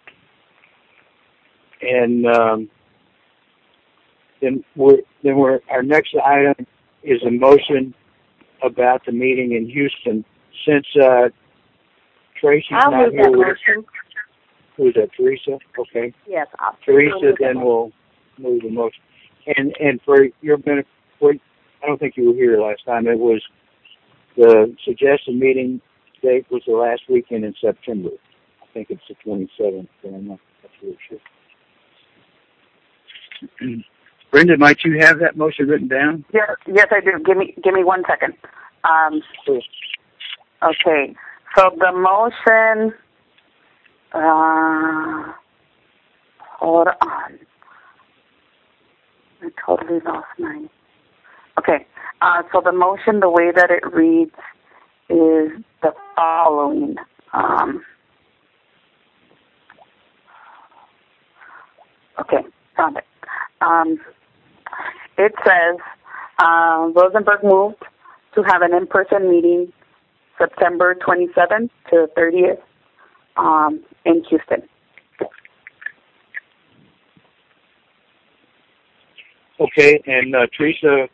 A: and um, then we're, then we're, our next item is a motion about the meeting in Houston. Since uh, Tracy's
F: I'll
A: not
F: move
A: here,
F: that
A: we're-
F: motion.
A: who's that, Teresa? Okay.
F: Yes. I'll, I'll
A: Teresa,
F: move that
A: then
F: motion.
A: we'll move the motion. And and for your benefit, I don't think you were here last time. It was the suggested meeting date was the last weekend in September. I think it's the twenty-seventh, but I'm not absolutely sure. Brenda, might you have that motion written down?
B: Yes, yes, I do. Give me, give me one second. Um,
A: Sure.
B: okay. So the motion. Uh, hold on. I totally lost mine. Okay. Uh, so the motion, the way that it reads, is the following. Um, okay, found it. Um, it says uh, Rosenberg moved to have an in-person meeting September twenty-seventh to thirtieth um, in Houston.
A: Okay, and uh, Teresa,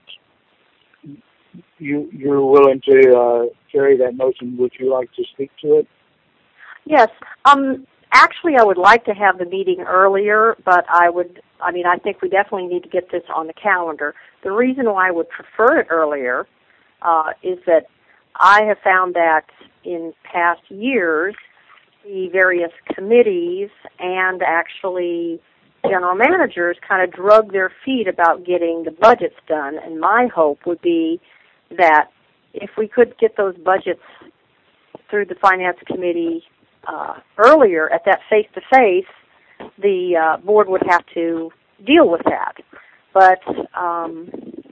A: you you're willing to uh, carry that motion. Would you like to speak to it?
F: Yes. Um, actually, I would like to have the meeting earlier, but I would, I mean, I think we definitely need to get this on the calendar. The reason why I would prefer it earlier uh, is that I have found that in past years, the various committees and actually general managers kind of drug their feet about getting the budgets done, and my hope would be that if we could get those budgets through the Finance Committee uh, earlier at that face-to-face, the uh, board would have to deal with that. But um,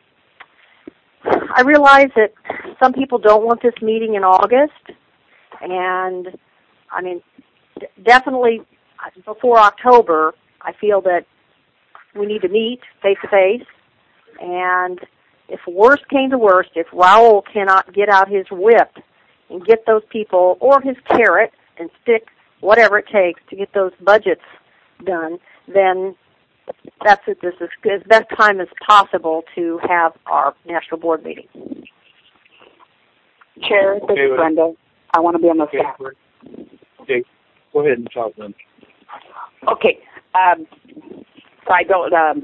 F: I realize that some people don't want this meeting in August, and I mean, d- definitely before October, I feel that we need to meet face-to-face, and if worst came to worst, if Raul cannot get out his whip and get those people, or his carrot and stick, whatever it takes to get those budgets done, then that's it. This is as best time as possible to have our national board meeting.
B: Chair, this
A: Okay,
B: is Brenda. I want to be on the
A: Okay,
B: staff.
A: okay. Go ahead and talk, Brenda.
B: Okay. Um, so I don't, um,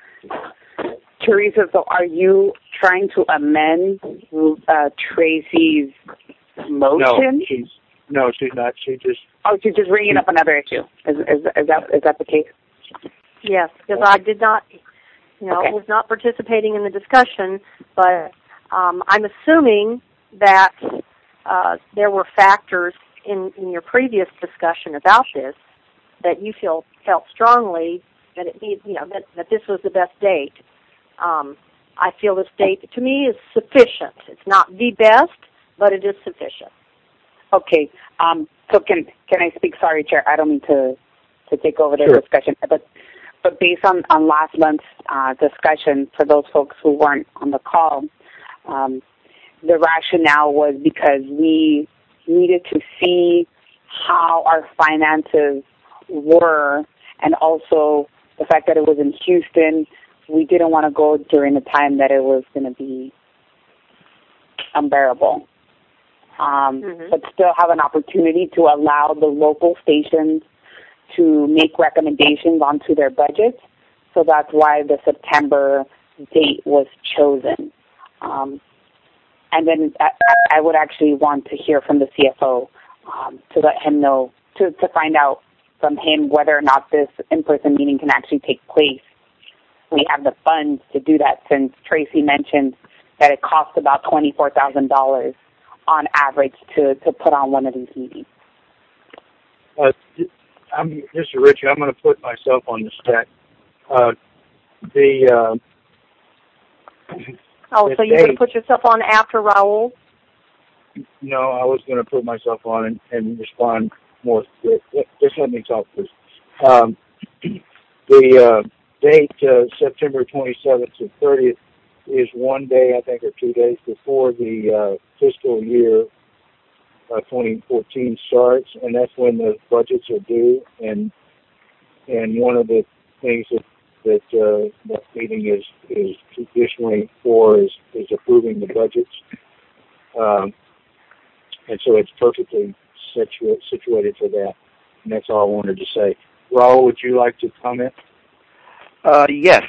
B: Teresa, so are you trying to amend uh, Tracy's motion?
A: No, she's, no, she's not. She just...
B: Oh, she's just bringing up another issue. Is, is, is, that, is that the case?
F: Yes, because I did not, you know,
B: Okay.
F: was not participating in the discussion, but um, I'm assuming that uh, there were factors in, in your previous discussion about this that you feel felt strongly that it needs, you know, that, that this was the best date. Um, I feel this date to me is sufficient. It's not the best, but it is sufficient.
B: Okay. Um, so can can I speak? Sorry, Chair. I don't mean to to take over the
A: Sure.
B: discussion, but but based on, on last month's uh, discussion, for those folks who weren't on the call, um, the rationale was because we needed to see how our finances were, and also the fact that it was in Houston. We didn't want to go during the time that it was going to be unbearable. Um,
F: Mm-hmm.
B: but still have an opportunity to allow the local stations to make recommendations onto their budgets. So that's why the September date was chosen. Um, and then I, I would actually want to hear from the C F O um, to let him know, to, to find out from him whether or not this in-person meeting can actually take place. We have the funds to do that, since Tracy mentioned that it costs about twenty-four thousand dollars on average to, to put on one of these meetings.
A: Uh, I'm, this is Richard. I'm going to put myself on the stack. Uh, the uh,
F: Oh,
A: the
F: so you're going to
A: date-
F: put yourself on after Raul?
A: No, I was going to put myself on and, and respond more. Just let me talk, please. Um, the uh, date, uh, September twenty-seventh to thirtieth, is one day, I think, or two days before the uh, fiscal year uh, twenty fourteen starts, and that's when the budgets are due. And and one of the things that that uh, that meeting is is traditionally for is is approving the budgets. Um, and so it's perfectly situ- situated for that. And that's all I wanted to say. Raul, would you like to comment?
E: Uh, yes.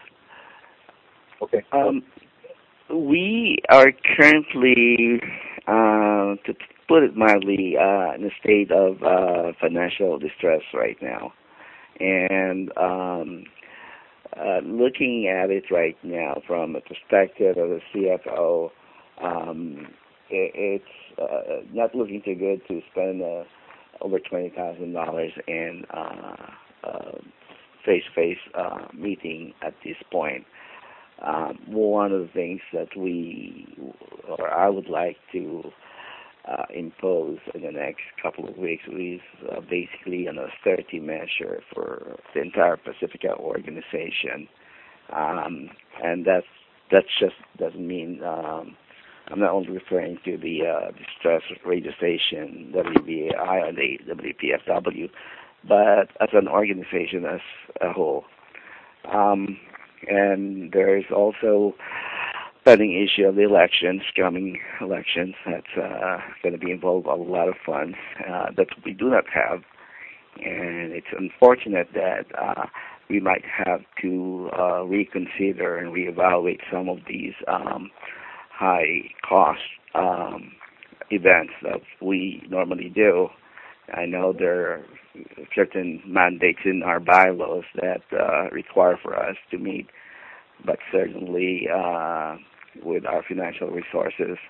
A: Okay.
E: Um, we are currently, uh, to put it mildly, uh, in a state of uh, financial distress right now. And um, uh, looking at it right now from the perspective of the C F O, um, it, it's uh, not looking too good to spend uh, over twenty thousand dollars in uh, uh, face-to-face uh, meeting at this point. Um, one of the things that we, or I would like to uh, impose in the next couple of weeks is uh, basically an austerity measure for the entire Pacifica organization. Um, and that's, that just doesn't mean, um, I'm not only referring to the uh, distress radio station, W B A I, or the W P F W, but as an organization as a whole. Um, and there's also pending issue of the elections, coming elections, that's uh, going to be involved a lot of funds uh, that we do not have. And it's unfortunate that uh, we might have to uh, reconsider and reevaluate some of these um, high-cost um, events that we normally do. I know there are certain mandates in our bylaws that uh, require for us to meet, but certainly uh, with our financial resources,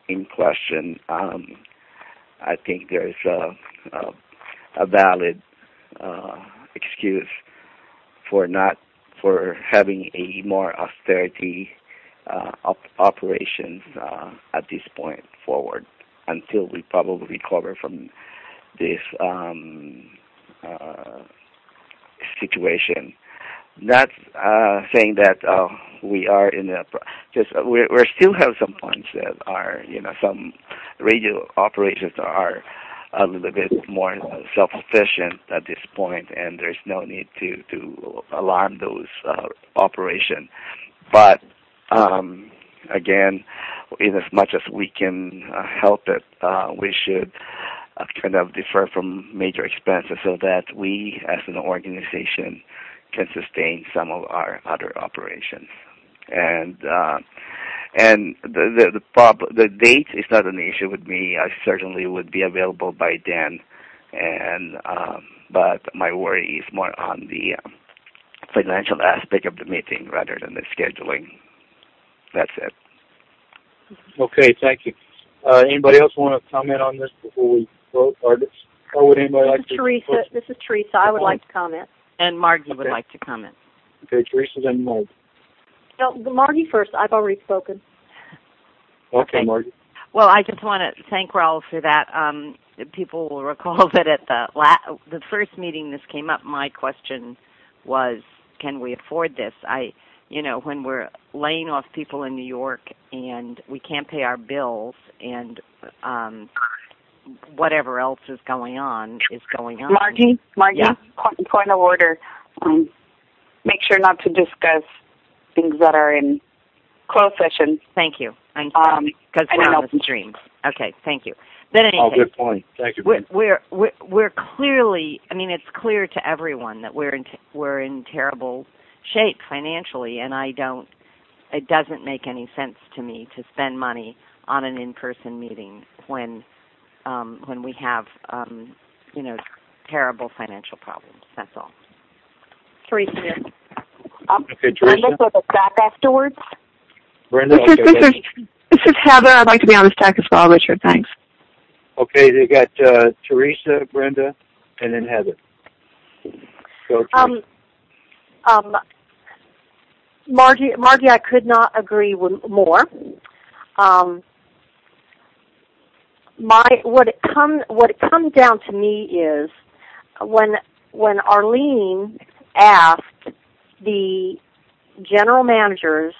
E: in question, um, I think there's a, a, a valid uh, excuse for not for having a more austerity uh, op- operations uh, at this point forward until we probably recover from this um, uh, situation. Not uh, saying that uh, we are in a just uh, we we still have some points that are, you know, some radio operations are a little bit more self-sufficient at this point, and there's no need to to alarm those uh, operations. But um, again, in as much as we can uh, help it, uh, we should uh, kind of defer from major expenses so that we, as an organization, can sustain some of our other operations. And uh, and the the the, prob- the date is not an issue with me. I certainly would be available by then. And um, but my worry is more on the uh, financial aspect of the meeting rather than the scheduling. That's it.
A: Okay, thank you. Uh, anybody else want to comment on this before we vote? Or, or would anybody
F: this
A: like
F: is
A: to?
F: Teresa. This is Teresa. I would like to comment.
C: And Margie
A: Okay.
C: would like to comment.
A: Okay, Teresa, then Margie.
F: No, Margie first. I've already spoken.
A: Okay,
C: Okay.
A: Margie.
C: Well, I just want to thank Raul for that. Um, people will recall that at the la- the first meeting this came up, my question was, can we afford this? I, you know, when we're laying off people in New York and we can't pay our bills and um, whatever else is going on is going on.
B: Margie, Margie,
C: Yeah.
B: point, point of order. Um, make sure not to discuss things that are in closed session.
C: Thank you. Thank
B: Um,
C: you. Because
B: I
C: we're
B: don't
C: on
B: know.
C: the stream. Okay, thank you. But
A: Oh,
C: anyway,
A: good point. Thank you.
C: we're, we're we're we're clearly. I mean, it's clear to everyone that we're in t- we're in terrible shape financially, and I don't. It doesn't make any sense to me to spend money on an in-person meeting when um, when we have um, you know terrible financial problems. That's all.
F: Teresa. Yes.
B: Um,
A: Okay, Teresa.
B: Brenda for the stack afterwards.
A: Brenda,
H: This is,
A: okay.
H: this
A: that's-
H: is, this is Heather. I'd like to be on the stack as well, Richard. Thanks.
A: Okay, they got uh, Teresa, Brenda, and then Heather. So,
F: Um, um, Margie, Margie, I could not agree with more. Um, my what it comes what it comes down to me is when when Arlene asked the general managers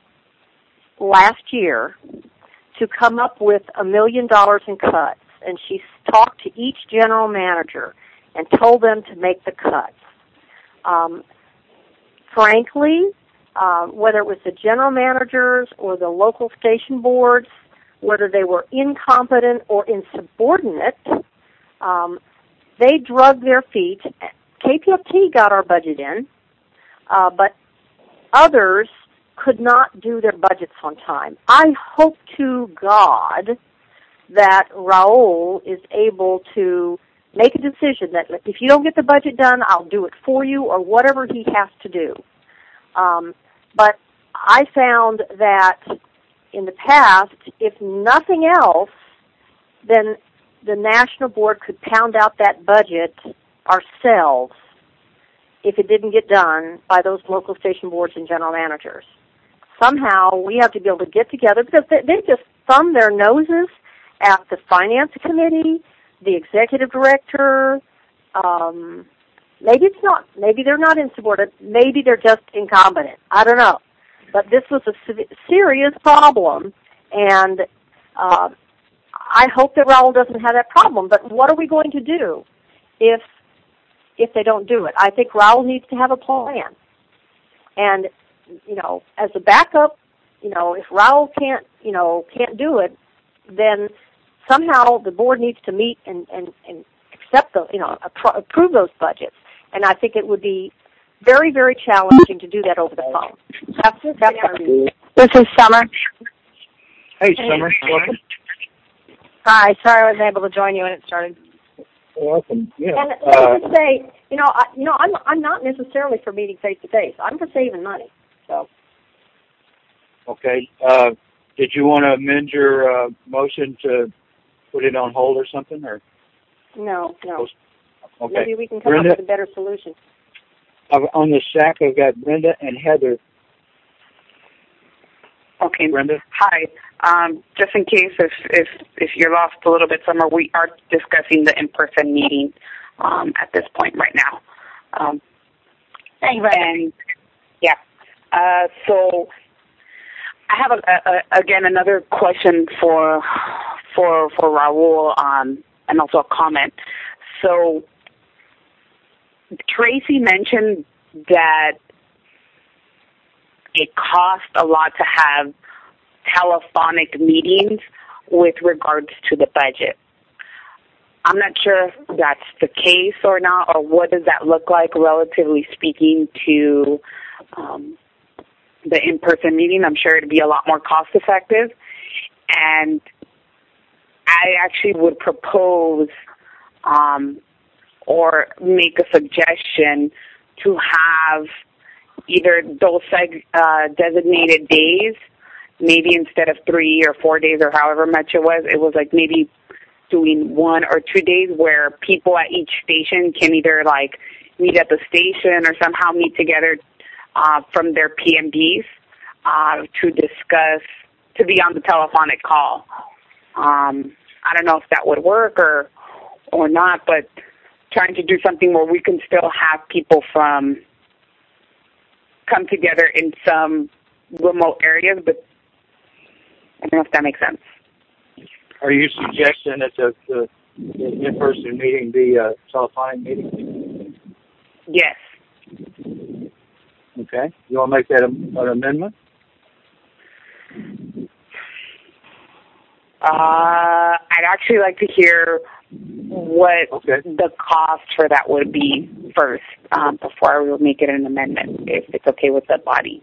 F: last year to come up with a million dollars in cuts, and she talked to each general manager and told them to make the cuts. Um, frankly, uh, whether it was the general managers or the local station boards, whether they were incompetent or insubordinate, um, they drug their feet. K P F T got our budget in, uh, but others could not do their budgets on time. I hope to God that Raul is able to make a decision that if you don't get the budget done, I'll do it for you, or whatever he has to do. Um, but I found that in the past, if nothing else, then the National Board could pound out that budget ourselves if it didn't get done by those local station boards and general managers. Somehow we have to be able to get together, because they, they just thumb their noses at the finance committee, the executive director. Um, maybe it's not. Maybe they're not insubordinate. Maybe they're just incompetent. I don't know. But this was a serious problem, and uh, I hope that Raul doesn't have that problem. But what are we going to do if if they don't do it? I think Raul needs to have a plan. And, you know, as a backup, you know, if Raul can't, you know, can't do it, then somehow the board needs to meet and, and, and accept the, you know, appro- approve those budgets. And I think it would be very, very challenging to do that over the phone. That's, that's what I mean.
B: This is Summer.
A: hey, Summer, welcome.
I: Hi, sorry I wasn't able to join you when it started.
A: Welcome. Yeah.
F: And let
A: Uh,
F: me just say, you know, I, you know, I'm I'm not necessarily for meeting face to face. I'm for saving money. So
A: okay. Uh, did you want to amend your uh, motion to put it on hold or something? Or
F: No, no.
A: okay.
F: Maybe we can come
A: Brenda,
F: up with a better solution.
A: on the S A C, I've got Brenda and Heather.
B: Okay.
A: Brenda?
B: Hi. Um, just in case if, if if you're lost a little bit somewhere, we are discussing the in-person meeting um, at this point right now. Um,
I: Thank you, Brenda.
B: And, yeah. Uh, so I have, a, a, again, another question for for for Raul um, and also a comment. So Tracy mentioned that it costs a lot to have telephonic meetings with regards to the budget. I'm not sure if that's the case or not, or what does that look like, relatively speaking, to um, the in-person meeting. I'm sure it'd be a lot more cost-effective. And I actually would propose um, or make a suggestion to have either those uh, designated days, maybe instead of three or four days or however much it was, it was like maybe doing one or two days where people at each station can either like meet at the station or somehow meet together uh, from their P M Ds uh, to discuss, to be on the telephonic call. Um, I don't know if that would work or or not, but trying to do something where we can still have people from come together in some remote areas, but I don't know if that makes sense.
A: Are you suggesting that the, the, the in-person meeting be a telephonic meeting?
B: Yes.
A: Okay. You want to make that a, an amendment?
B: Uh, I'd actually like to hear what
A: okay.
B: the cost for that would be first um, before I will make it an amendment, if it's okay with the body.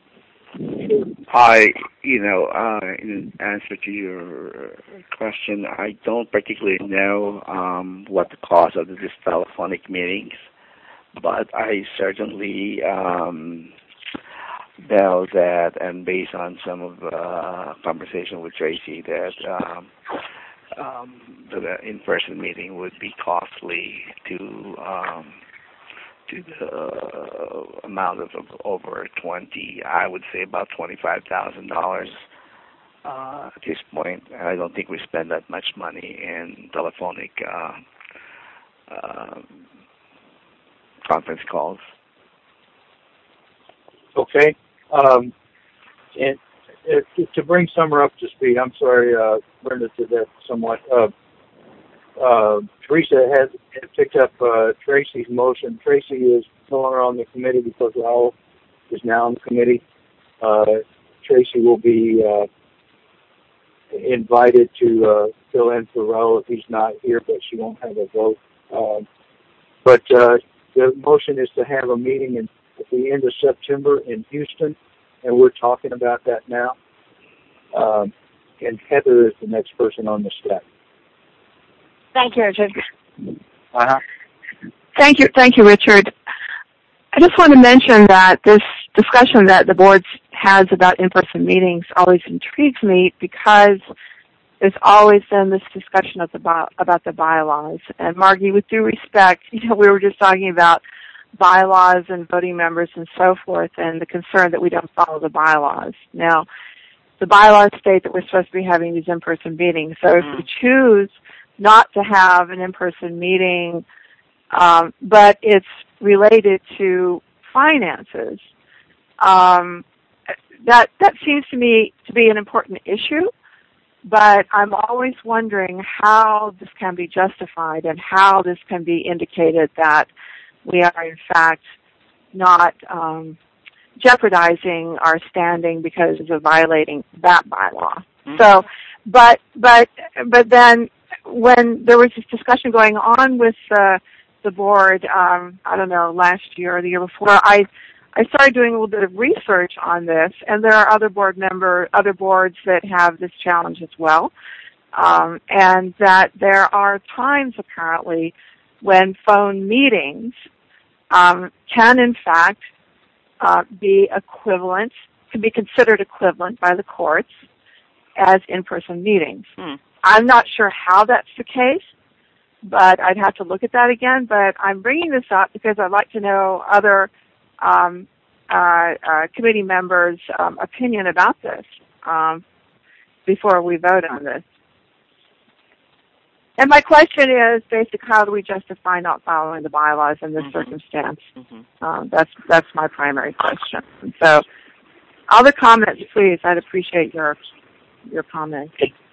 E: I, you know, uh, in answer to your question, I don't particularly know um, what the cost of these telephonic meetings, but I certainly um, know that, and based on some of the uh, conversation with Tracy, that um, um, the in-person meeting would be costly to um, to the amount of over twenty, I would say about twenty-five thousand dollars uh, at this point. I don't think we spend that much money in telephonic uh, uh, conference calls.
A: Okay. Um, and uh, to bring Summer up to speed, I'm sorry, uh, Brenda, to that somewhat. Uh, Uh, Teresa has, has picked up uh, Tracy's motion. Tracy is no longer on the committee because Raul is now on the committee. Uh, Tracy will be uh, invited to uh, fill in for Raul if he's not here, but she won't have a vote. Uh, but uh, the motion is to have a meeting in, at the end of September in Houston, and we're talking about that now. Um, and Heather is the next person on the staff.
I: Thank you, Richard.
A: Uh-huh.
H: Thank you, thank you, Richard. I just want to mention that this discussion that the board has about in-person meetings always intrigues me because there's always been this discussion of the by, about the bylaws. And Margie, with due respect, you know, we were just talking about bylaws and voting members and so forth, and the concern that we don't follow the bylaws. Now, the bylaws state that we're supposed to be having these in-person meetings. So if we choose not to have an in-person meeting, um, but it's related to finances, um, that that seems to me to be an important issue, but I'm always wondering how this can be justified and how this can be indicated that we are, in fact, not um, jeopardizing our standing because of violating that bylaw. Mm-hmm. So, but but but then, when there was this discussion going on with uh, the board, um, I don't know, last year or the year before, I I started doing a little bit of research on this, and there are other board member, other boards that have this challenge as well, um, and that there are times apparently when phone meetings um, can in fact uh, be equivalent, can be considered equivalent by the courts as in-person meetings.
C: Hmm.
H: I'm not sure how that's the case, but I'd have to look at that again. But I'm bringing this up because I'd like to know other um, uh, uh, committee members' um, opinion about this um, before we vote on this. And my question is, basically, how do we justify not following the bylaws in this mm-hmm. circumstance? Mm-hmm. Um, that's that's my primary question. And so, other comments, please. I'd appreciate your your comments.